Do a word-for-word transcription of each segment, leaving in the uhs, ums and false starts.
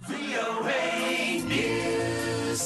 วี โอ เอ News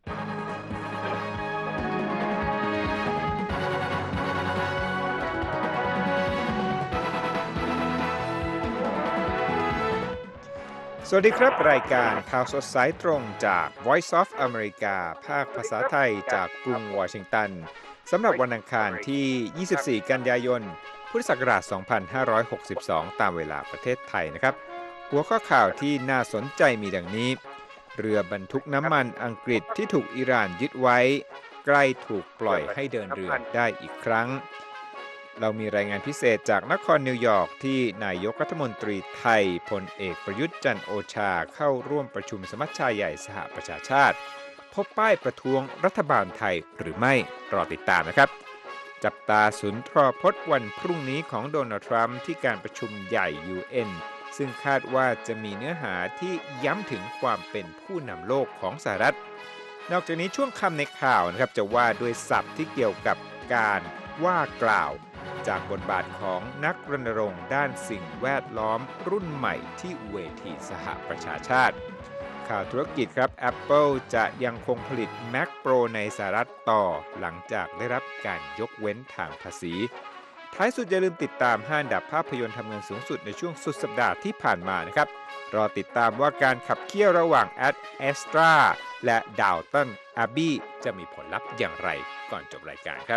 สวัสดีครับรายการข่าวสดสายตรงจาก Voice of America ภาคภาษาไทยจากกรุงวอชิงตันสำหรับวันอังคารที่ ยี่สิบสี่ กันยายน พุทธศักราช สองพันห้าร้อยหกสิบสอง ตามเวลาประเทศไทยนะครับหัวข้อข่าวที่น่าสนใจมีดังนี้เรือบรรทุกน้ำมันอังกฤษที่ถูกอิหร่านยึดไว้ใกล้ถูกปล่อยให้เดินเรือได้อีกครั้งเรามีรายงานพิเศษจากนครนิวยอร์กที่นายกรัฐมนตรีไทยพลเอกประยุทธ์จันทร์โอชาเข้าร่วมประชุมสมัชชาใหญ่สหประชาชาติพบป้ายประท้วงรัฐบาลไทยหรือไม่รอติดตามนะครับจับตาสุนทรพจน์วันพรุ่งนี้ของโดนัลด์ทรัมป์ที่การประชุมใหญ่ ยู เอ็น ซึ่งคาดว่าจะมีเนื้อหาที่ย้ำถึงความเป็นผู้นำโลกของสหรัฐนอกจากนี้ช่วงค่ำในข่าวนะครับจะว่าด้วยศัพท์ที่เกี่ยวกับการว่ากล่าวจากบทบาทของนักรณรงค์ด้านสิ่งแวดล้อมรุ่นใหม่ที่เวทีสหประชาชาติข่าวธุรกิจครับ Apple จะยังคงผลิต Mac Pro ในสหรัฐต่อหลังจากได้รับการยกเว้นทางภาษีท้ายสุดอย่าลืมติดตามห้าอันดับภาพยนตร์ทำเงินสูงสุดในช่วงสุดสัปดาห์ที่ผ่านมานะครับรอติดตามว่าการขับเคี่ยวระหว่าง Ad Astra และ Downton Abbey จะมีผลลัพธ์อย่างไรก่อนจบรายการครับ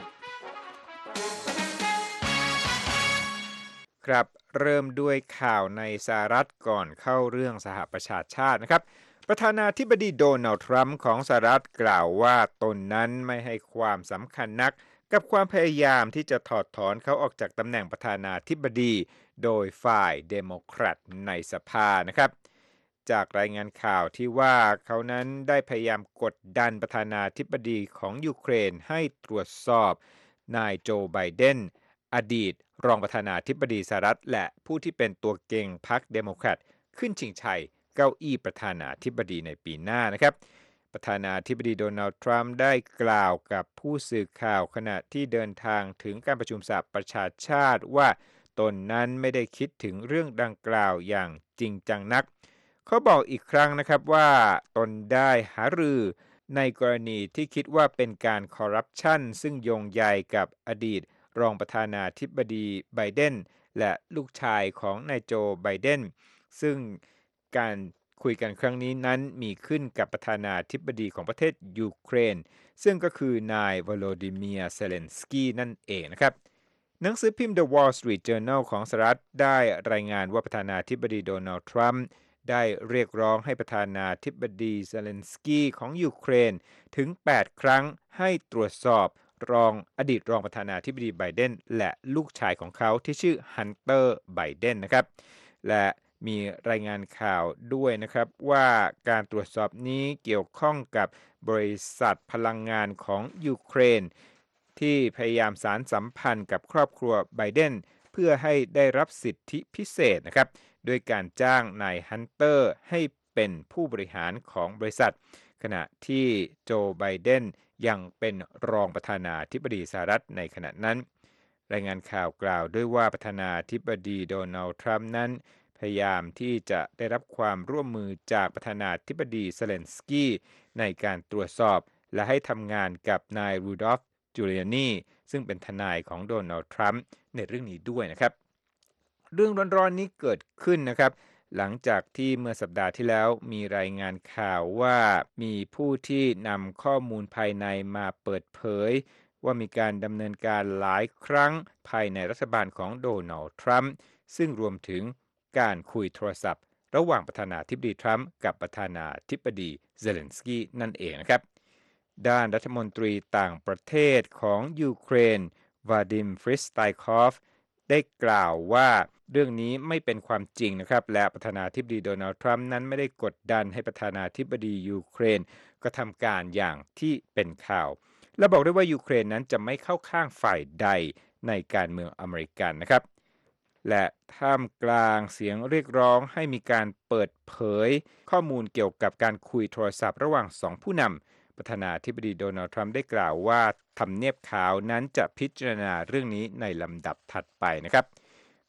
ครับเริ่มด้วยข่าวในสหรัฐก่อนเข้าเรื่องสหประชาชาตินะครับประธานาธิบดีโดนัลด์ทรัมป์ของสหรัฐกล่าวว่าตนนั้นไม่ให้ความสำคัญนักกับความพยายามที่จะถอดถอนเขาออกจากตำแหน่งประธานาธิบดีโดยฝ่ายเดโมแครตในสภานะครับจากรายงานข่าวที่ว่าเขานั้นได้พยายามกดดันประธานาธิบดีของยูเครนให้ตรวจสอบนายโจไบเดนอดีตรองประธานาธิบดีสหรัฐและผู้ที่เป็นตัวเก่งพรรคเดโมแครตขึ้นชิงชัยเก้าอี้ประธานาธิบดีในปีหน้านะครับประธานาธิบดีโดนัลด์ทรัมป์ได้กล่าวกับผู้สื่อข่าวขณะที่เดินทางถึงการประชุมสหประชาชาติว่าตนนั้นไม่ได้คิดถึงเรื่องดังกล่าวอย่างจริงจังนักเขาบอกอีกครั้งนะครับว่าตนได้หารือในกรณีที่คิดว่าเป็นการคอร์รัปชันซึ่งโยงใยกับอดีตรองประธานาธิบดีไบเดนและลูกชายของนายโจไบเดนซึ่งการคุยกันครั้งนี้นั้นมีขึ้นกับประธานาธิบดีของประเทศยูเครนซึ่งก็คือนายวโลดิเมียร์เซเลนสกีนั่นเองนะครับหนังสือพิมพ์ The Wall Street Journal ของสหรัฐได้รายงานว่าประธานาธิบดีโดนัลด์ทรัมป์ได้เรียกร้องให้ประธานาธิบดีเซเลนสกีของยูเครนถึงแปดครั้งให้ตรวจสอบรองอดีตรองประธานาธิบดีไบเดนและลูกชายของเขาที่ชื่อฮันเตอร์ไบเดนนะครับและมีรายงานข่าวด้วยนะครับว่าการตรวจสอบนี้เกี่ยวข้องกับบริษัทพลังงานของยูเครนที่พยายามสานสัมพันธ์กับครอบครัวไบเดนเพื่อให้ได้รับสิทธิพิเศษนะครับด้วยการจ้างนายฮันเตอร์ให้เป็นผู้บริหารของบริษัทขณะที่โจไบเดนยังเป็นรองประธานาธิบดีสหรัฐในขณะนั้นรายงานข่าวกล่าวด้วยว่าประธานาธิบดีโดนัลด์ทรัมป์นั้นพยายามที่จะได้รับความร่วมมือจากประธานาธิบดีเซเลนสกี้ในการตรวจสอบและให้ทำงานกับนายรูดอล์ฟจูเลียนีซึ่งเป็นทนายของโดนัลด์ทรัมป์ในเรื่องนี้ด้วยนะครับเรื่องร้อนๆนี้เกิดขึ้นนะครับหลังจากที่เมื่อสัปดาห์ที่แล้วมีรายงานข่าวว่ามีผู้ที่นำข้อมูลภายในมาเปิดเผยว่ามีการดำเนินการหลายครั้งภายในรัฐบาลของโดนัลด์ทรัมป์ซึ่งรวมถึงการคุยโทรศัพท์ระหว่างประธานาธิบดีทรัมป์กับประธานาธิบดีเซเลนสกี้นั่นเองนะครับด้านรัฐมนตรีต่างประเทศของยูเครนวาดิมฟริสไตคอฟได้กล่าวว่าเรื่องนี้ไม่เป็นความจริงนะครับและประธานาธิบดีโดนัลด์ทรัมป์นั้นไม่ได้กดดันให้ประธานาธิบดียูเครนกระทำการอย่างที่เป็นข่าวและบอกด้วยว่ายูเครนนั้นจะไม่เข้าข้างฝ่ายใดในการเมืองอเมริกันนะครับและท่ามกลางเสียงเรียกร้องให้มีการเปิดเผยข้อมูลเกี่ยวกับการคุยโทรศัพท์ระหว่างสองผู้นำประธานาธิบดีโดนัลด์ทรัมป์ได้กล่าวว่าทำเนียบขาวนั้นจะพิจารณาเรื่องนี้ในลำดับถัดไปนะครับ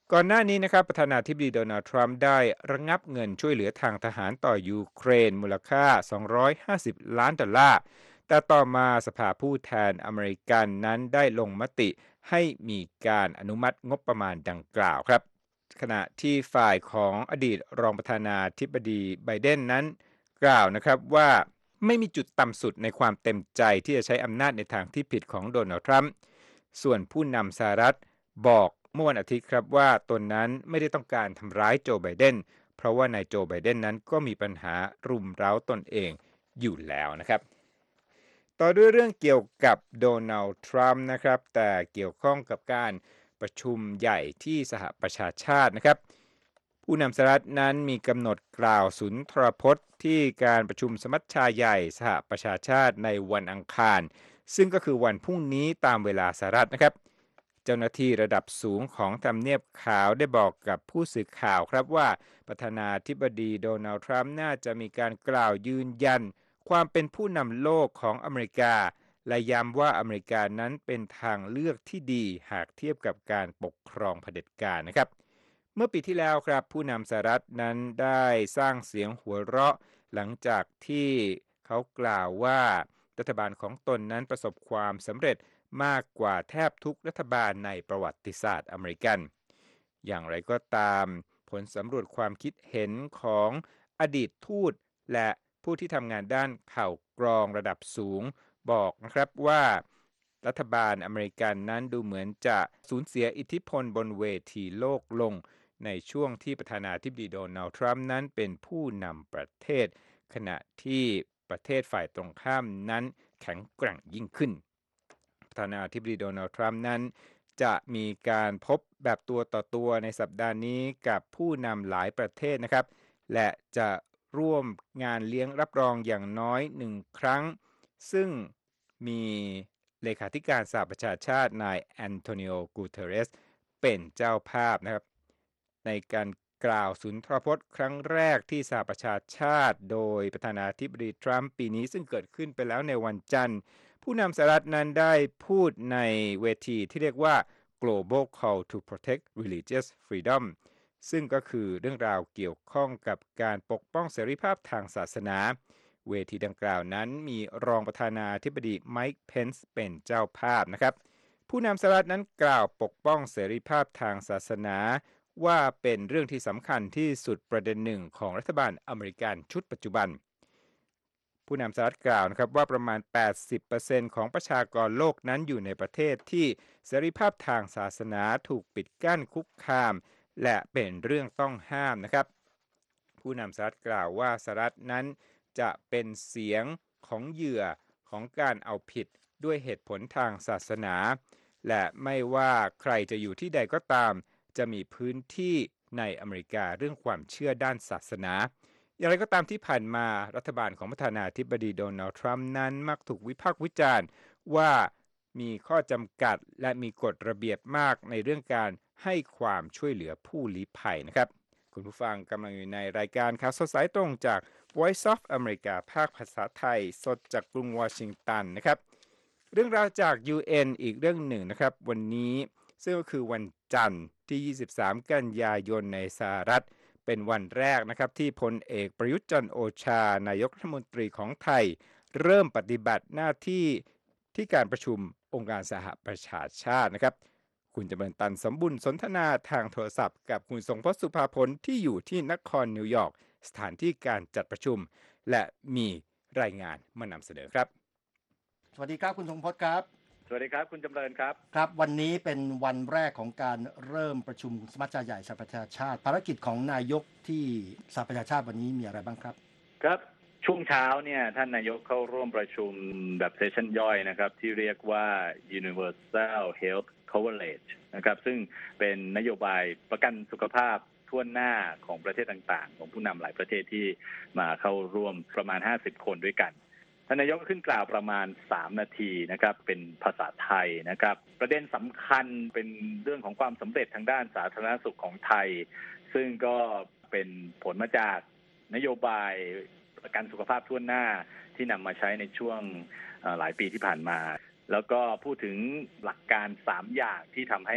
ก่อนหน้านี้นะครับประธานาธิบดีโดนัลด์ทรัมป์ได้ระงับเงินช่วยเหลือทางทหารต่อยูเครนมูลค่าสองร้อยห้าสิบล้านดอลลาร์แต่ต่อมาสภาผู้แทนอเมริกันนั้นได้ลงมติให้มีการอนุมัติงบประมาณดังกล่าวครับขณะที่ฝ่ายของอดีตรองประธานาธิบดีไบเดนนั้นกล่าวนะครับว่าไม่มีจุดต่ำสุดในความเต็มใจที่จะใช้อำนาจในทางที่ผิดของโดนัลด์ทรัมป์ส่วนผู้นำสหรัฐบอกเมื่อวันอาทิตย์ครับว่าตนนั้นไม่ได้ต้องการทำร้ายโจไบเดนเพราะว่านายโจไบเดนนั้นก็มีปัญหารุมเร้าตนเองอยู่แล้วนะครับต่อด้วยเรื่องเกี่ยวกับโดนัลด์ทรัมป์นะครับแต่เกี่ยวข้องกับการประชุมใหญ่ที่สหประชาชาตินะครับผู้นำสหรัฐนั้นมีกำหนดกล่าวสุนทรพจน์ที่การประชุมสมัชชาใหญ่สหประชาชาติในวันอังคารซึ่งก็คือวันพรุ่งนี้ตามเวลาสหรัฐนะครับเจ้าหน้าที่ระดับสูงของทำเนียบขาวได้บอกกับผู้สื่อข่าวครับว่าประธานาธิบดีโดนัลด์ทรัมป์น่าจะมีการกล่าวยืนยันความเป็นผู้นำโลกของอเมริกาและย้ำว่าอเมริกานั้นเป็นทางเลือกที่ดีหากเทียบกับการปกครองเผด็จการนะครับเมื่อปีที่แล้วครับผู้นำสหรัฐนั้นได้สร้างเสียงหัวเราะหลังจากที่เขากล่าวว่ารัฐบาลของตนนั้นประสบความสำเร็จมากกว่าแทบทุกรัฐบาลในประวัติศาสตร์อเมริกันอย่างไรก็ตามผลสำรวจความคิดเห็นของอดีตทูตและผู้ที่ทำงานด้านข่าวกรองระดับสูงบอกนะครับว่ารัฐบาลอเมริกันนั้นดูเหมือนจะสูญเสียอิทธิพลบนเวทีโลกลงในช่วงที่ประธานาธิบดีโดนัลด์ทรัมป์นั้นเป็นผู้นำประเทศขณะที่ประเทศฝ่ายตรงข้ามนั้นแข็งแกร่งยิ่งขึ้นประธานาธิบดีโดนัลด์ทรัมป์นั้นจะมีการพบแบบตัวต่อตัวในสัปดาห์นี้กับผู้นำหลายประเทศนะครับและจะร่วมงานเลี้ยงรับรองอย่างน้อยหนึ่งครั้งซึ่งมีเลขาธิการสหประชาชาตินายแอนโทนิโอ กูเตเรสเป็นเจ้าภาพนะครับในการกล่าวสุนทรพจน์ครั้งแรกที่สหประชาชาติโดยประธานาธิบดีทรัมป์ปีนี้ซึ่งเกิดขึ้นไปแล้วในวันจันทร์ผู้นำสหรัฐนั้นได้พูดในเวทีที่เรียกว่า Global Call to Protect Religious Freedom ซึ่งก็คือเรื่องราวเกี่ยวข้องกับการปกป้องเสรีภาพทางศาสนาเวทีดังกล่าวนั้นมีรองประธานาธิบดีไมค์เพนซ์เป็นเจ้าภาพนะครับผู้นำสหรัฐนั้นกล่าวปกป้องเสรีภาพทางศาสนาว่าเป็นเรื่องที่สำคัญที่สุดประเด็นหนึ่งของรัฐบาลอเมริกันชุดปัจจุบันผู้นำสหรัฐกล่าวนะครับว่าประมาณ แปดสิบเปอร์เซ็นต์ ของประชากรโลกนั้นอยู่ในประเทศที่เสรีภาพทางศาสนาถูกปิดกั้นคุกคามและเป็นเรื่องต้องห้ามนะครับผู้นำสหรัฐกล่าวว่าสหรัฐนั้นจะเป็นเสียงของเหยื่อของการเอาผิดด้วยเหตุผลทางศาสนาและไม่ว่าใครจะอยู่ที่ใดก็ตามจะมีพื้นที่ในอเมริกาเรื่องความเชื่อด้านศาสนาอย่างไรก็ตามที่ผ่านมารัฐบาลของประธานาธิบดีโดนัลด์ทรัมป์นั้นมักถูกวิพากษ์วิจารณ์ว่ามีข้อจำกัดและมีกฎระเบียบมากในเรื่องการให้ความช่วยเหลือผู้ลี้ภัยนะครับคุณผู้ฟังกำลังอยู่ในรายการข่าวสดสายตรงจาก Voice of America ภาคภาษาไทยสดจากกรุงวอชิงตันนะครับเรื่องราวจาก ยู เอ็น อีกเรื่องหนึ่งนะครับวันนี้ซึ่งก็คือวันจันทร์ที่ยี่สิบสามกันยายนในสหรัฐเป็นวันแรกนะครับที่พลเอกประยุทธ์จันทร์โอชานายกรัฐมนตรีของไทยเริ่มปฏิบัติหน้าที่ที่การประชุมองค์การสหประชาชาตินะครับคุณจำเริญตันสมบุญสนทนาทางโทรศัพท์กับคุณทรงพจน์สุภาพลที่อยู่ที่นครนิวยอร์กสถานที่การจัดประชุมและมีรายงานมานำเสนอครับสวัสดีครับคุณทรงพจน์ครับสวัสดีครับคุณจำเริญครับครับวันนี้เป็นวันแรกของการเริ่มประชุมสมัชชาใหญ่สหประชาชาติภารกิจของนายกที่สหประชาชาติวันนี้มีอะไรบ้างครับครับช่วงเช้าเนี่ยท่านนายกเข้าร่วมประชุมแบบเซสชั่นย่อยนะครับที่เรียกว่า Universal Health Coverage นะครับซึ่งเป็นนโยบายประกันสุขภาพทั่วหน้าของประเทศต่างๆของผู้นำหลายประเทศที่มาเข้าร่วมประมาณห้าสิบคนด้วยกันท่านนายกขึ้นกล่าวประมาณสามนาทีนะครับเป็นภาษาไทยนะครับประเด็นสำคัญเป็นเรื่องของความสำเร็จทางด้านสาธารณสุขของไทยซึ่งก็เป็นผลมาจากนโยบายประกันสุขภาพทั่วหน้าที่นำมาใช้ในช่วงหลายปีที่ผ่านมาแล้วก็พูดถึงหลักการสามอย่างที่ทำให้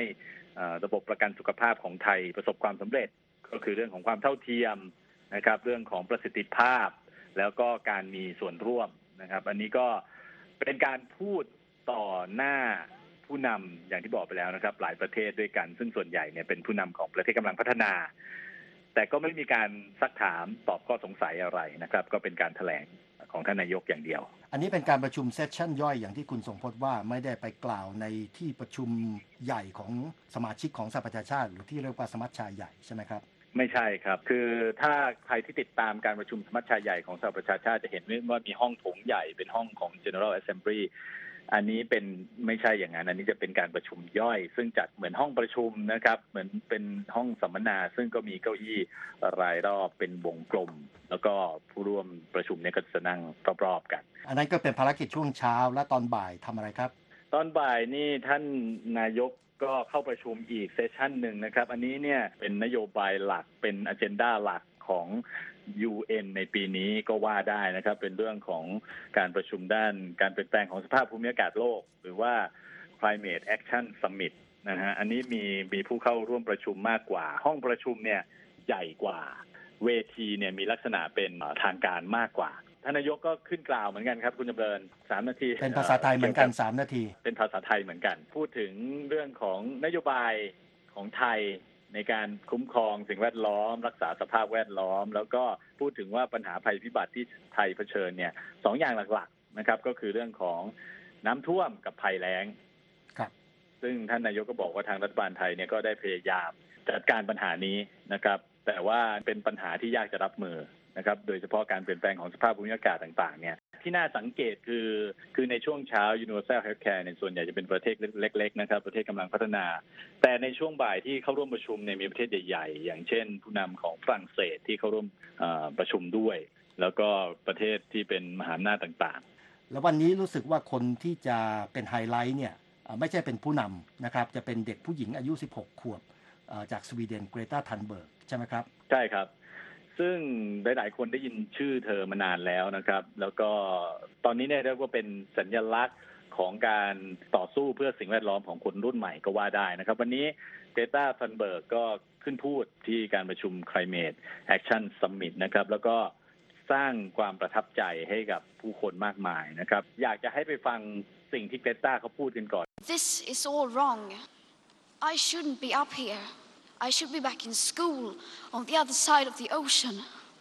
ระบบประกันสุขภาพของไทยประสบความสำเร็จก็คือเรื่องของความเท่าเทียมนะครับเรื่องของประสิทธิภาพแล้วก็การมีส่วนร่วมนะครับอันนี้ก็เป็นการพูดต่อหน้าผู้นำอย่างที่บอกไปแล้วนะครับหลายประเทศด้วยกันซึ่งส่วนใหญ่เนี่ยเป็นผู้นำของประเทศกำลังพัฒนาแต่ก็ไม่มีการซักถามตอบข้อสงสัยอะไรนะครับก็เป็นการแถลงของท่านนายกอย่างเดียวอันนี้เป็นการประชุมเซสชั่นย่อยอย่างที่คุณทรงพจน์ว่าไม่ได้ไปกล่าวในที่ประชุมใหญ่ของสมาชิกของสหประชาชาติหรือที่เรียกว่าสมัชชาใหญ่ใช่ไหมครับไม่ใช่ครับคือถ้าใครที่ติดตามการประชุมสมัชชาใหญ่ของสหประชาชาติจะเห็นว่ามีห้องโถงใหญ่เป็นห้องของ General Assembly อันนี้เป็นไม่ใช่อย่างนั้นอันนี้จะเป็นการประชุมย่อยซึ่งจัดเหมือนห้องประชุมนะครับเหมือนเป็นห้องสัมมนาซึ่งก็มีเก้าอี้รายรอบเป็นวงกลมแล้วก็ผู้ร่วมประชุมเนี่ยก็จะนั่งรอบๆกันอันนั้นก็เป็นภารกิจช่วงเช้าและตอนบ่ายทำอะไรครับตอนบ่ายนี่ท่านนายกก็เข้าประชุมอีกเซสชั่นหนึ่งนะครับอันนี้เนี่ยเป็นนโยบายหลักเป็นอเจนดาหลักของ ยู เอ็น ในปีนี้ก็ว่าได้นะครับเป็นเรื่องของการประชุมด้านการเปลี่ยนแปลงของสภาพภูมิอากาศโลกหรือว่า Climate Action Summit นะฮะอันนี้มีมีผู้เข้าร่วมประชุมมากกว่าห้องประชุมเนี่ยใหญ่กว่าเวทีเนี่ยมีลักษณะเป็นทางการมากกว่าท่านนายกก็ขึ้นกล่าวเหมือนกันครับคุณจำเริญสามนาทีเป็นภาษาไทยเหมือนกันสามนาทีเป็นภาษาไทยเหมือนกันพูดถึงเรื่องของนโยบายของไทยในการคุ้มครองสิ่งแวดล้อมรักษาสภาพแวดล้อมแล้วก็พูดถึงว่าปัญหาภัยพิบัติที่ไทยเผชิญเนี่ยสองอย่างหลักๆนะครับก็คือเรื่องของน้ำท่วมกับภัยแล้งครับซึ่งท่านนายกก็บอกว่าทางรัฐบาลไทยเนี่ยก็ได้พยายามจัดการปัญหานี้นะครับแต่ว่าเป็นปัญหาที่ยากจะรับมือนะครับโดยเฉพาะการเปลี่ยนแปลงของสภาพภูมิอากาศต่างๆเนี่ยที่น่าสังเกตคือคือในช่วงเช้า Universal Healthcare ในส่วนใหญ่จะเป็นประเทศเล็กๆนะครับประเทศกำลังพัฒนาแต่ในช่วงบ่ายที่เข้าร่วมประชุมเนี่ยมีประเทศใหญ่ๆอย่างเช่นผู้นำของฝรั่งเศสที่เข้าร่วมประชุมด้วยแล้วก็ประเทศที่เป็นมหาอำนาจต่างๆแล้ววันนี้รู้สึกว่าคนที่จะเป็นไฮไลท์เนี่ยไม่ใช่เป็นผู้นำนะครับจะเป็นเด็กผู้หญิงอายุสิบหกขวบจากสวีเดนเกรตา ทันเบิร์กใช่ไหมครับใช่ครับซึ่งหลายๆคนได้ยินชื่อเธอมานานแล้วนะครับแล้วก็ตอนนี้เนี่ยเรียกว่าเป็นสัญลักษณ์ของการต่อสู้เพื่อสิ่งแวดล้อมของคนรุ่นใหม่ก็ว่าได้นะครับวันนี้เกรตา ทันเบิร์กก็ขึ้นพูดที่การประชุม Climate Action Summit นะครับแล้วก็สร้างความประทับใจให้กับผู้คนมากมายนะครับอยากจะให้ไปฟังสิ่งที่เกรตาเขาพูดกันก่อน This is all wrong. I shouldn't be up here. I should be back in school on the other side of the ocean.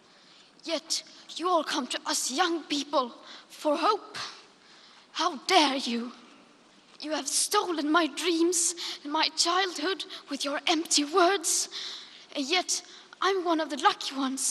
Yet you all come to us young people for hope. How dare you? You have stolen my dreams and my childhood with your empty words. And yet I'm one of the lucky ones.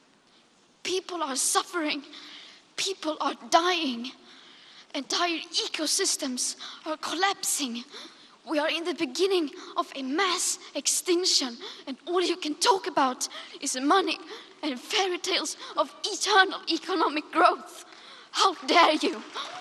People are suffering. People are dying. Entire ecosystems are collapsing.We are in the beginning of a mass extinction, and all you can talk about is money and fairy tales of eternal economic growth. How dare you?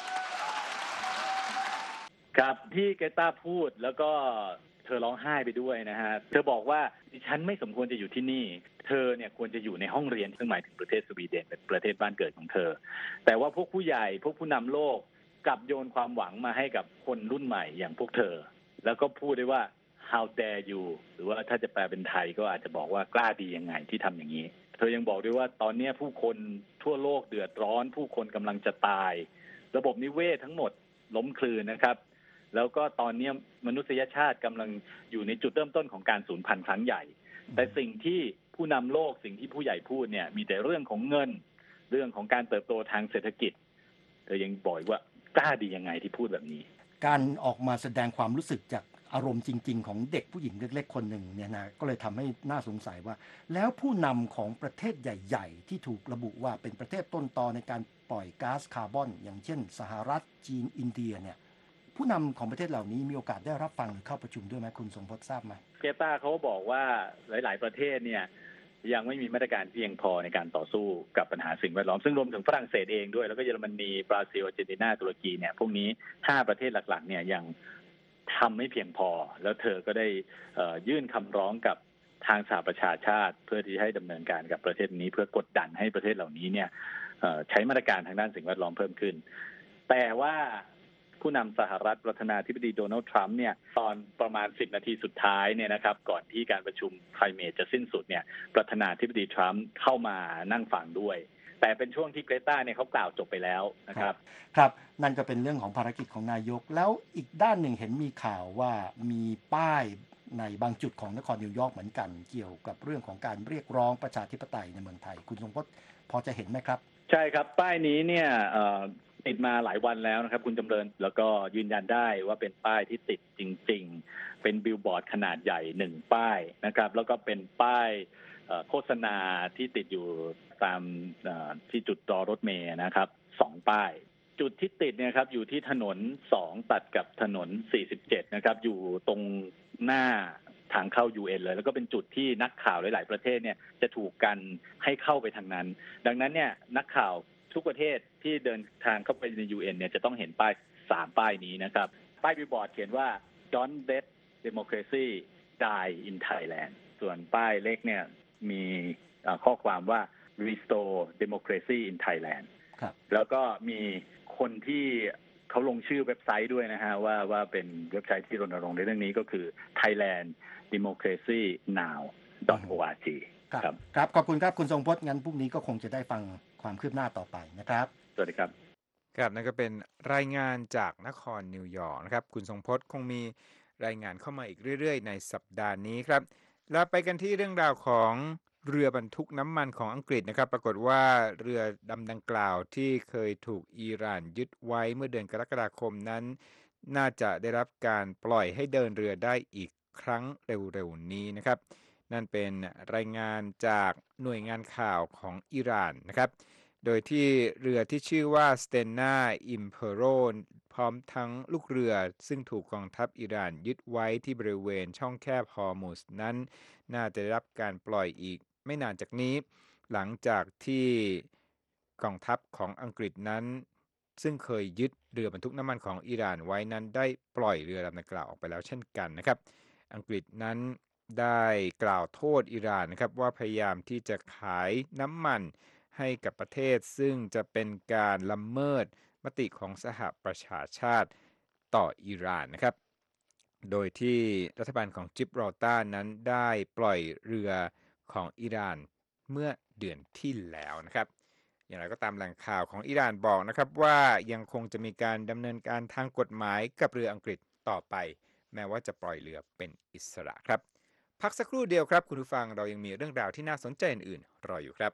ครับที่เกตาพูดแล้วก็เธอร้องไห้ไปด้วยนะฮะเธอบอกว่าดิฉันไม่สมควรจะอยู่ที่นี่เธอเนี่ยควรจะอยู่ในห้องเรียนซึ่งหมายถึงประเทศสวีเดนเป็นประเทศบ้านเกิดของเธอแต่ว่าพวกผู้ใหญ่พวกผู้นำโลกกลับโยนความหวังมาให้กับคนรุ่นใหม่อย่างพวกเธอแล้วก็พูดได้ว่า how dare you หรือว่าถ้าจะแปลเป็นไทยก็อาจจะบอกว่ากล้าดียังไงที่ทำอย่างนี้เธอยังบอกด้วยว่าตอนนี้ผู้คนทั่วโลกเดือดร้อนผู้คนกำลังจะตายระบบนิเวศทั้งหมดล้มคลืนนะครับแล้วก็ตอนนี้มนุษยชาติกำลังอยู่ในจุดเริ่มต้นของการสูญพันธุ์ครั้งใหญ่แต่สิ่งที่ผู้นำโลกสิ่งที่ผู้ใหญ่พูดเนี่ยมีแต่เรื่องของเงินเรื่องของการเติบโตทางเศรษฐกิจเธอยังบอกว่ากล้าดียังไงที่พูดแบบนี้การออกมาแสดงความรู้สึกจากอารมณ์จริงๆของเด็กผู้หญิงเล็กๆคนหนึ่งเนี่ยนะก็เลยทำให้น่าสงสัยว่าแล้วผู้นำของประเทศใหญ่ๆที่ถูกระบุว่าเป็นประเทศต้นตอในการปล่อยก๊าซคาร์บอนอย่างเช่นสหรัฐจีนอินเดียเนี่ยผู้นำของประเทศเหล่านี้มีโอกาสได้รับฟังหรือเข้าประชุมด้วยไหมคุณทรงพจน์ทราบไหมเกตาเขาบอกว่าหลายๆประเทศเนี่ยยังไม่มีมาตรการเพียงพอในการต่อสู้กับปัญหาสิ่งแวดล้อมซึ่งรวมถึงฝรั่งเศสเองด้วยแล้วก็เยอรมนีบราซิลอาร์เจนตินาตุรกีเนี่ยพวกนี้ห้าประเทศหลักๆเนี่ยยังทำไม่เพียงพอแล้วเธอก็ได้ยื่นคำร้องกับทางสหประชาชาติเพื่อที่ให้ดำเนินการกับประเทศนี้เพื่อกดดันให้ประเทศเหล่านี้เนี่ยใช้มาตรการทางด้านสิ่งแวดล้อมเพิ่มขึ้นแต่ว่าผู้นำสหรัฐประธานาธิบดีโดนัลด์ทรัมป์เนี่ยตอนประมาณสิบนาทีสุดท้ายเนี่ยนะครับก่อนที่การประชุมไคลเมทจะสิ้นสุดเนี่ยประธานาธิบดีทรัมป์เข้ามานั่งฟังด้วยแต่เป็นช่วงที่เกรตาเนี่ยเขากล่าวจบไปแล้วนะครับครับนั่นก็เป็นเรื่องของภารกิจของนายกแล้วอีกด้านหนึ่งเห็นมีข่าวว่ามีป้ายในบางจุดของนครนิวยอร์กเหมือนกันเกี่ยวกับเรื่องของการเรียกร้องประชาธิปไตยในเมืองไทยคุณทรงพจน์พอจะเห็นไหมครับใช่ครับป้ายนี้เนี่ยติดมาหลายวันแล้วนะครับคุณจำเริญแล้วก็ยืนยันได้ว่าเป็นป้ายที่ติดจริงๆเป็นบิลบอร์ดขนาดใหญ่หนึ่งป้ายนะครับแล้วก็เป็นป้ายโฆษณาที่ติดอยู่ตามที่จุดรอรถเมล์นะครับสองป้ายจุดที่ติดเนี่ยครับอยู่ที่ถนนสองตัดกับถนนสี่สิบเจ็ดนะครับอยู่ตรงหน้าทางเข้า ยู เอ็น เลยแล้วก็เป็นจุดที่นักข่าวหลายๆประเทศเนี่ยจะถูกกันให้เข้าไปทางนั้นดังนั้นเนี่ยนักข่าวทุกประเทศที่เดินทางเข้าไปใน ยู เอ็น เนี่ยจะต้องเห็นป้ายสามป้ายนี้นะครับป้ายบิลบอร์ดเขียนว่า Don't let democracy die in Thailand ส่วนป้ายเล็กเนี่ยมีข้อความว่า Restore democracy in Thailand ครับแล้วก็มีคนที่เขาลงชื่อเว็บไซต์ด้วยนะฮะว่าว่าเป็นเว็บไซต์ที่รณรงค์ในเรื่องนี้ก็คือ thailand democracy now dot org ครับครับขอบคุณครับคุณทรงพจน์งั้นพรุ่งนี้ก็คงจะได้ฟังความคืบหน้าต่อไปนะครับสวัสดีครับครับนั่นก็เป็นรายงานจากนครนิวยอร์กนะครับคุณทรงพจน์คงมีรายงานเข้ามาอีกเรื่อยๆในสัปดาห์นี้ครับแล้วไปกันที่เรื่องราวของเรือบรรทุกน้ำมันของอังกฤษนะครับปรากฏว่าเรือดำดังกล่าวที่เคยถูกอิหร่านยึดไว้เมื่อเดือนกรกฎาคมนั้นน่าจะได้รับการปล่อยให้เดินเรือได้อีกครั้งเร็วๆนี้นะครับนั่นเป็นรายงานจากหน่วยงานข่าวของอิหร่านนะครับโดยที่เรือที่ชื่อว่า Stena Impero พร้อมทั้งลูกเรือซึ่งถูกกองทัพอิหร่านยึดไว้ที่บริเวณช่องแคบฮอร์มุซนั้นน่าจะได้รับการปล่อยอีกไม่นานจากนี้หลังจากที่กองทัพของอังกฤษนั้นซึ่งเคยยึดเรือบรรทุกน้ำมันของอิหร่านไว้นั้นได้ปล่อยเรือลำดังกล่าวออกไปแล้วเช่นกันนะครับอังกฤษนั้นได้กล่าวโทษอิหร่านนะครับว่าพยายามที่จะขายน้ำมันให้กับประเทศซึ่งจะเป็นการละเมิดมติของสหประชาชาติต่ออิหร่านนะครับโดยที่รัฐบาลของจิบรอลตาร์นั้นได้ปล่อยเรือของอิหร่านเมื่อเดือนที่แล้วนะครับอย่างไรก็ตามแหล่งข่าวของอิหร่านบอกนะครับว่ายังคงจะมีการดำเนินการทางกฎหมายกับเรืออังกฤษต่อไปแม้ว่าจะปล่อยเรือเป็นอิสระครับพักสักครู่เดียวครับคุณผู้ฟังเรายังมีเรื่องราวที่น่าสนใจอื่นๆรออยู่ครับ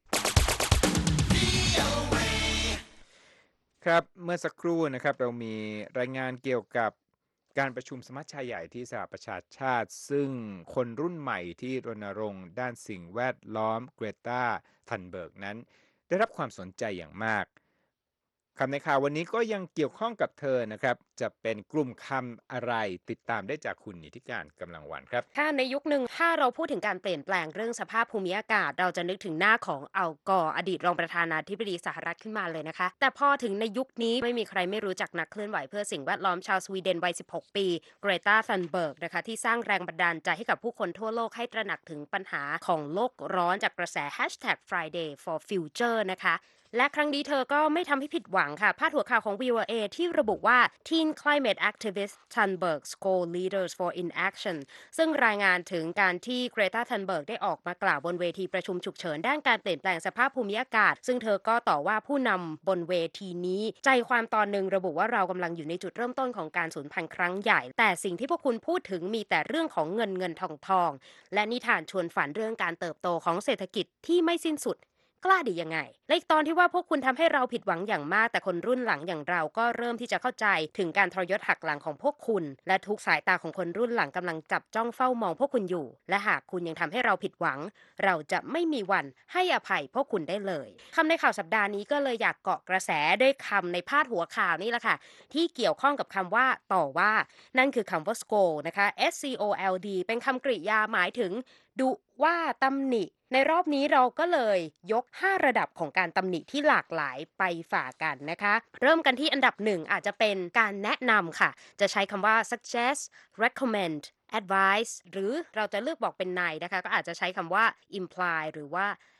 ครับเมื่อสักครู่นะครับเรามีรายงานเกี่ยวกับการประชุมสมัชชาใหญ่ที่สหประชาชาติซึ่งคนรุ่นใหม่ที่รณรงค์ด้านสิ่งแวดล้อมเกรตา ทันเบิร์กนั้นได้รับความสนใจอย่างมากคำในข่าววันนี้ก็ยังเกี่ยวข้องกับเธอนะครับจะเป็นกลุ่มคำอะไรติดตามได้จากคุณนิติการกำลังวันครับค่ะในยุคหนึ่งถ้าเราพูดถึงการเปลี่ยนแปลงเรื่องสภาพภูมิอากาศเราจะนึกถึงหน้าของอัลกอร์อดีตรองประธานาธิบดีสหรัฐขึ้นมาเลยนะคะแต่พอถึงในยุคนี้ไม่มีใครไม่รู้จักนักเคลื่อนไหวเพื่อสิ่งแวดล้อมชาวสวีเดนวัยสิบหกปีเกรตา ทันเบิร์กนะคะที่สร้างแรงบันดาลใจให้กับผู้คนทั่วโลกให้ตระหนักถึงปัญหาของโลกร้อนจากกระแส แฮชแท็ก ไฟรเดย์ ฟอร์ ฟิวเจอร์ นะคะและครั้งนี้เธอก็ไม่ทำให้ผิดหวังค่ะพาดหัวข่าวของ วี โอ เอ ที่ระบุว่า Teen Climate Activist Thunberg Score Leaders for Inaction ซึ่งรายงานถึงการที่เกรตา ทันเบิร์กได้ออกมากล่าวบนเวทีประชุมฉุกเฉินด้านการเปลี่ยนแปลงสภาพภูมิอากาศซึ่งเธอก็ต่อว่าผู้นำบนเวทีนี้ใจความตอนหนึ่งระบุว่าเรากำลังอยู่ในจุดเริ่มต้นของการสูญพันธุ์ครั้งใหญ่แต่สิ่งที่พวกคุณพูดถึงมีแต่เรื่องของเงินเงินทองทองและนิทานชวนฝันเรื่องการเติบโตของเศรษฐกิจที่ไม่สิ้นสุดกล้าดียังไงและอีกตอนที่ว่าพวกคุณทำให้เราผิดหวังอย่างมากแต่คนรุ่นหลังอย่างเราก็เริ่มที่จะเข้าใจถึงการทรยศหักหลังของพวกคุณและทุกสายตาของคนรุ่นหลังกำลังจับจ้องเฝ้ามองพวกคุณอยู่และหากคุณยังทำให้เราผิดหวังเราจะไม่มีวันให้อภัยพวกคุณได้เลยคำในข่าวสัปดาห์นี้ก็เลยอยากเกาะกระแสด้วยคำในพาดหัวข่าวนี่แหละค่ะที่เกี่ยวข้องกับคำว่าต่อว่านั่นคือคำว่า scold นะคะ เอส ซี โอ แอล ดี เป็นคำกริยาหมายถึงดุว่าตำหนิในรอบนี้เราก็เลยยกห้าระดับของการตำหนิที่หลากหลายไปฝากกันนะคะเริ่มกันที่อันดับหนึ่งอาจจะเป็นการแนะนำค่ะจะใช้คำว่า suggest recommend advise หรือเราจะเลือกบอกเป็นในนะคะก็อาจจะใช้คำว่า imply หรือว่า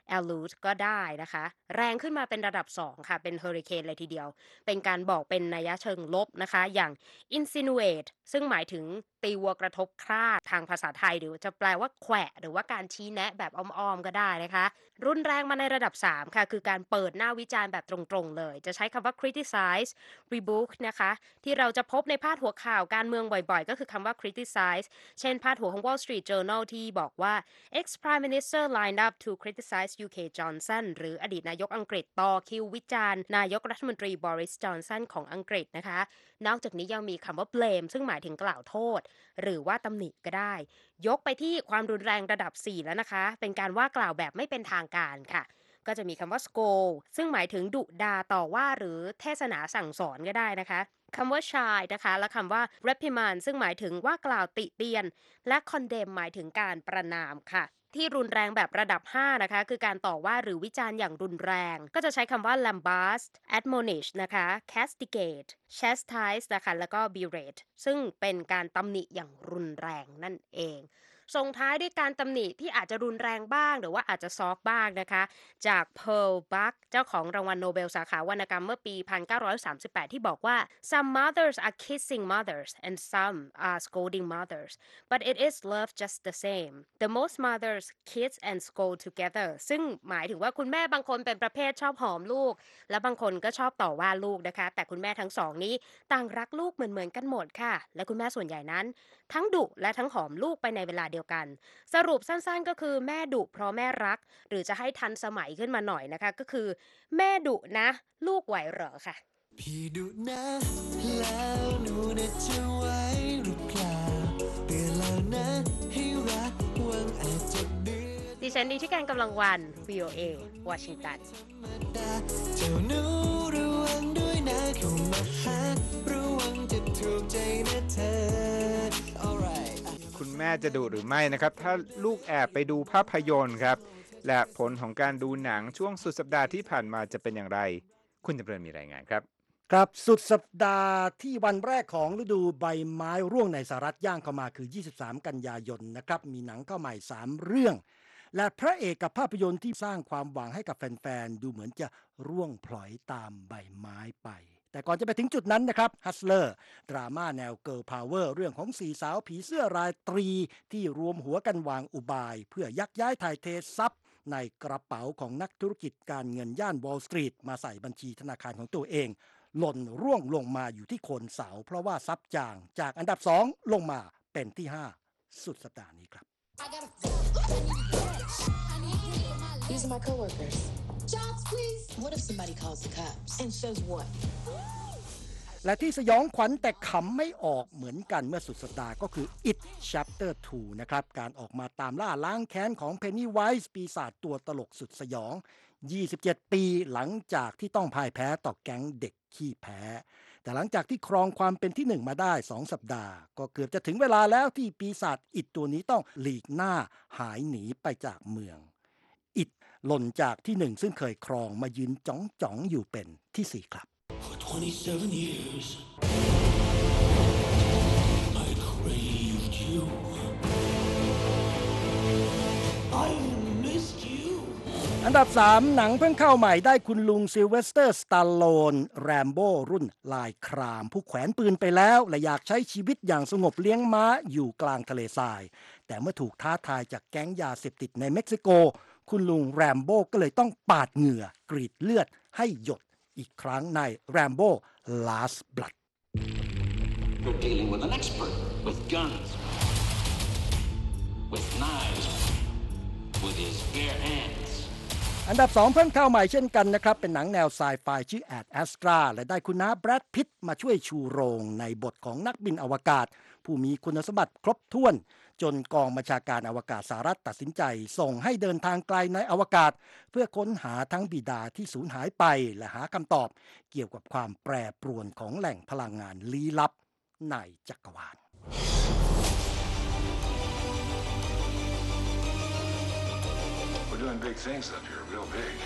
alert ก็ได้นะคะแรงขึ้นมาเป็นระดับสองค่ะเป็นเฮอริเคนเลยทีเดียวเป็นการบอกเป็นนัยเชิงลบนะคะอย่าง insinuate ซึ่งหมายถึงตีวัวกระทบคราดทางภาษาไทยหรือจะแปลว่าแขวะหรือว่าการชี้แนะแบบอ้อมๆก็ได้นะคะรุนแรงมาในระดับสามค่ะคือการเปิดหน้าวิจารณ์แบบตรงๆเลยจะใช้คำว่า criticize rebuke นะคะที่เราจะพบในพาดหัวข่าวการเมืองบ่อยๆก็คือคำว่า criticize เช่นพาดหัวของ Wall Street Journal ที่บอกว่า ex-prime minister lined up to criticize ยู เค Johnson หรืออดีตนายกอังกฤษต่อคิววิจารณ์นายกรัฐมนตรี Boris Johnson ของอังกฤษนะคะนอกจากนี้ยังมีคำว่า blame ซึ่งหมายถึงกล่าวโทษหรือว่าตำหนิก็ได้ยกไปที่ความรุนแรงระดับสี่แล้วนะคะเป็นการว่ากล่าวแบบไม่เป็นทางการค่ะก็จะมีคำว่า scold ซึ่งหมายถึงดุด่าต่อว่าหรือเทศนาสั่งสอนก็ได้นะคะคำว่า chide นะคะและคำว่า reprimand ซึ่งหมายถึงว่ากล่าวติเตียนและ condemn หมายถึงการประณามค่ะที่รุนแรงแบบระดับห้านะคะคือการต่อว่าหรือวิจารณ์อย่างรุนแรงก็จะใช้คำว่า lambast admonish นะคะ castigate chastise นะคะแล้วก็ berate ซึ่งเป็นการตำหนิอย่างรุนแรงนั่นเองส่งท้ายด้วยการตำหนิที่อาจจะรุนแรงบ้างหรือว่าอาจจะซอฟต์บ้างนะคะจาก Pearl Buck เจ้าของรางวัลโนเบลสาขาวรรณกรรมเมื่อปี หนึ่งพันเก้าร้อยสามสิบแปด ที่บอกว่า some mothers are kissing mothers and some are scolding mothers but it is love just the same the most mothers kiss and scold together ซึ่งหมายถึงว่าคุณแม่บางคนเป็นประเภทชอบหอมลูกและบางคนก็ชอบต่อว่าลูกนะคะแต่คุณแม่ทั้งสองนี้ต่างรักลูกเหมือนๆกันหมดค่ะและคุณแม่ส่วนใหญ่นั้นทั้งดุและทั้งหอมลูกไปในเวลาเดียวกันสรุปสั้นๆก็คือแม่ดุเพราะแม่รักหรือจะให้ทันสมัยขึ้นมาหน่อยนะคะก็คือแม่ดุนะลูกไหวเหรอค่ะพี่ดุนะแล้วหนูนะจะไหวหรือเปล่าเตือนแล้วนะให้รักวังอาจจะเดือดดิฉันดีที่การกำลังวัน วี โอ เอ วอชิงตันเจ้าหนูระวังด้วยนะเข้ามาหาระวังจะถูกใจนะเธอ alright คุณแม่จะดุหรือไม่นะครับถ้าลูกแอบไปดูภาพยนตร์ครับและผลของการดูหนังช่วงสุดสัปดาห์ที่ผ่านมาจะเป็นอย่างไรคุณจำเริญมีรายงานครับครับสุดสัปดาห์ที่วันแรกของฤดูใบไม้ร่วงในสหรัฐย่างเข้ามาคือยี่สิบสามกันยายนนะครับมีหนังเข้าใหม่สามเรื่องและพระเอกกับภาพยนตร์ที่สร้างความหวังให้กับแฟนๆดูเหมือนจะร่วงพลอยตามใบไม้ไปแต่ก่อนจะไปถึงจุดนั้นนะครับฮัสเลอร์ดราม่าแนวเกิร์ลพาวเวอร์เรื่องของสี่สาวผีเสื้อรายตรีที่รวมหัวกันวางอุบายเพื่อยักย้ายถ่ายเททรัพย์ในกระเป๋าของนักธุรกิจการเงินย่านวอลล์สตรีทมาใส่บัญชีธนาคารของตัวเองหล่นร่วงลงมาอยู่ที่โคนเสาเพราะว่าทรัพย์จางจากอันดับสองลงมาเป็นที่ห้าสุดสัปดาห์นี้ครับ These are my coworkers. Jobs, please. What if somebody calls the cops and says what? และที่สยองขวัญแต่ขำไม่ออกเหมือนกันเมื่อสุดสัปดาห์ก็คือ It Chapter ทูนะครับการออกมาตามล่าล้างแค้นของ Pennywise ปีศาจตัวตลกสุดสยองยี่สิบเจ็ดปีหลังจากที่ต้องพ่ายแพ้ต่อแก๊งเด็กขี้แพ้แต่หลังจากที่ครองความเป็นที่หนึ่งมาได้สองสัปดาห์ก็เกือบจะถึงเวลาแล้วที่ปีศาจอิดตัวนี้ต้องหลีกหน้าหายหนีไปจากเมืองอิดหล่นจากที่หนึ่งซึ่งเคยครองมายืนจ้องจ้องอยู่เป็นที่สี่ครับ For twenty-seven years I craved you I missed you อันดับสามหนังเพิ่งเข้าใหม่ได้คุณลุงซิลเวสเตอร์สตาลโลนแรมโบ้รุ่นลายครามผู้แขวนปืนไปแล้วและอยากใช้ชีวิตอย่างสงบเลี้ยงม้าอยู่กลางทะเลทรายแต่เมื่อถูกท้าทายจากแก๊งยาเสพติดในเม็กซิโกคุณลุงแรมโบ้ก็เลยต้องปาดเหงื่อกรีดเลือดให้หยดอีกครั้งใน Rambo Last Blood You're dealing with an expert with guns with knives with his bare hands อันดับสองเพิ่งเข้าใหม่เช่นกันนะครับเป็นหนังแนวไซไฟชื่อ Ad Astra และได้คุณน้าแบรดพิตต์มาช่วยชูโรงในบทของนักบินอวกาศผู้มีคุณสมบัติครบถ้วนจนกองบัญชาการอวกาศสหรัฐตัดสินใจส่งให้เดินทางไกลในอวกาศเพื่อค้นหาทั้งบิดาที่สูญหายไปและหาคำตอบเกี่ยวกับความแปรปรวนของแหล่งพลังงานลี้ลับในจักรวาล We're doing big things up here, real big.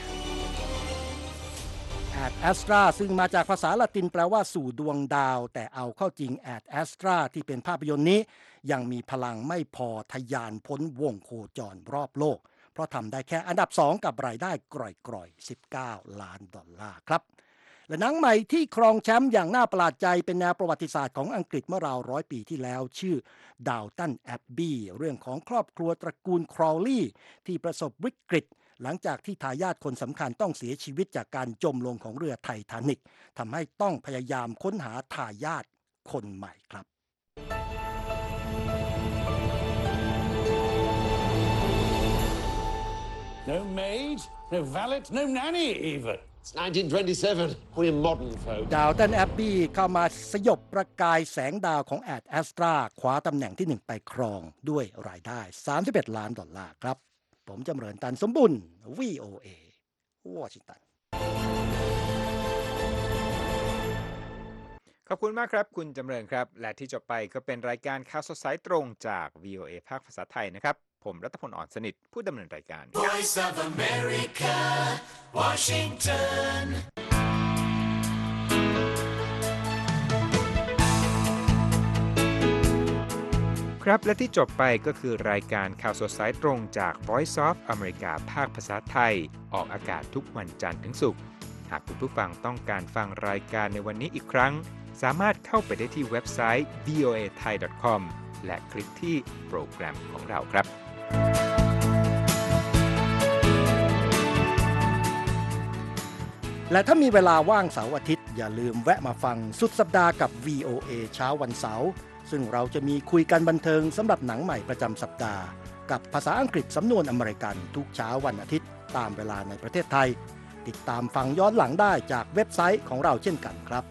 Ad Astra ซึ่งมาจากภาษาละตินแปลว่าสู่ดวงดาวแต่เอาเข้าจริง Ad Astra ที่เป็นภาพยนตร์นี้ยังมีพลังไม่พอทะยานพ้นวงโคจรรอบโลกเพราะทำได้แค่อันดับสองกับรายได้กร่อยๆสิบเก้าล้านดอลลาร์ครับและหนังใหม่ที่ครองแชมป์อย่างน่าประหลาดใจเป็นแนวประวัติศาสตร์ของอังกฤษเมื่อราวร้อยปีที่แล้วชื่อ Downton Abbey เรื่องของครอบครัวตระกูลครอลลีย์ที่ประสบวิกฤตหลังจากที่ทายาทคนสำคัญต้องเสียชีวิตจากการจมลงของเรือไททานิกทำให้ต้องพยายามค้นหาทายาทคนใหม่ครับ No maid, no valet, no nanny even. It's nineteen twenty-seven. We're modern folk. Downton Abbey เข้ามาสยบประกายแสงดาวของแอดแอสตราคว้าตำแหน่งที่หนึ่งไปครองด้วยรายได้สามสิบเอ็ดล้านดอลลาร์ครับผมจำเริญตันสมบุญ วี โอ เอ วอชิงตันขอบคุณมากครับคุณจำเริญครับและที่จบไปก็เป็นรายการข่าวสดสายตรงจาก วี โอ เอ ภาคภาษาไทยนะครับผมรัตพล อ่อนสนิทผู้ดำเนินรายการ Voice of America Washington ครับและที่จบไปก็คือรายการข่าวสดสายตรงจาก Voice of America ภาคภาษาไทยออกอากาศทุกวันจันทร์ถึงศุกร์หากคุณผู้ฟังต้องการฟังรายการในวันนี้อีกครั้งสามารถเข้าไปได้ที่เว็บไซต์ วี โอ เอ ไทย ดอท คอม และคลิกที่โปรแกรมของเราครับและถ้ามีเวลาว่างเสาร์อาทิตย์อย่าลืมแวะมาฟังสุดสัปดาห์กับ วี โอ เอ เช้าวันเสาร์ซึ่งเราจะมีคุยกันบันเทิงสำหรับหนังใหม่ประจำสัปดาห์กับภาษาอังกฤษสำนวนอเมริกันทุกเช้าวันอาทิตย์ตามเวลาในประเทศไทยติดตามฟังย้อนหลังได้จากเว็บไซต์ของเราเช่นกันครับ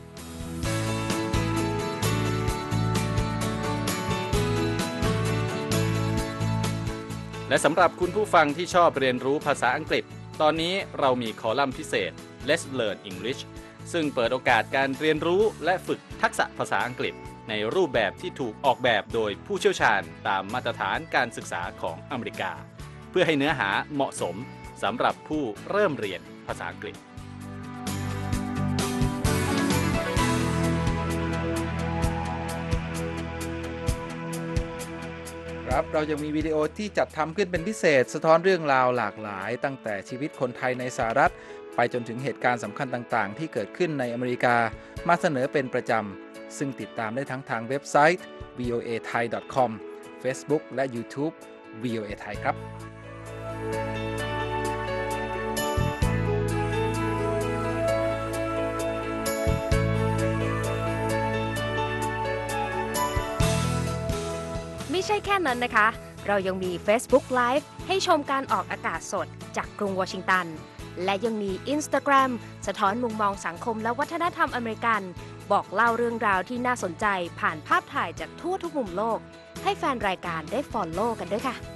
และสำหรับคุณผู้ฟังที่ชอบเรียนรู้ภาษาอังกฤษตอนนี้เรามีคอลัมน์พิเศษ Let's Learn English ซึ่งเปิดโอกาสการเรียนรู้และฝึกทักษะภาษาอังกฤษในรูปแบบที่ถูกออกแบบโดยผู้เชี่ยวชาญตามมาตรฐานการศึกษาของอเมริกาเพื่อให้เนื้อหาเหมาะสมสำหรับผู้เริ่มเรียนภาษาอังกฤษครับเรายังมีวิดีโอที่จัดทำขึ้นเป็นพิเศษสะท้อนเรื่องราวหลากหลายตั้งแต่ชีวิตคนไทยในสหรัฐไปจนถึงเหตุการณ์สำคัญต่างๆที่เกิดขึ้นในอเมริกามาเสนอเป็นประจำซึ่งติดตามได้ทั้งทางเว็บไซต์ วี โอ เอ ไทย ดอท คอม Facebook และ YouTube วี โอ เอ ไทยครับไม่ใช่แค่นั้นนะคะเรายังมี Facebook Live ให้ชมการออกอากาศสดจากกรุงวอชิงตันและยังมี Instagram สะท้อนมุมมองสังคมและวัฒนธรรมอเมริกันบอกเล่าเรื่องราวที่น่าสนใจผ่านภาพถ่ายจากทั่วทุกมุมโลกให้แฟนรายการได้ follow กันด้วยค่ะ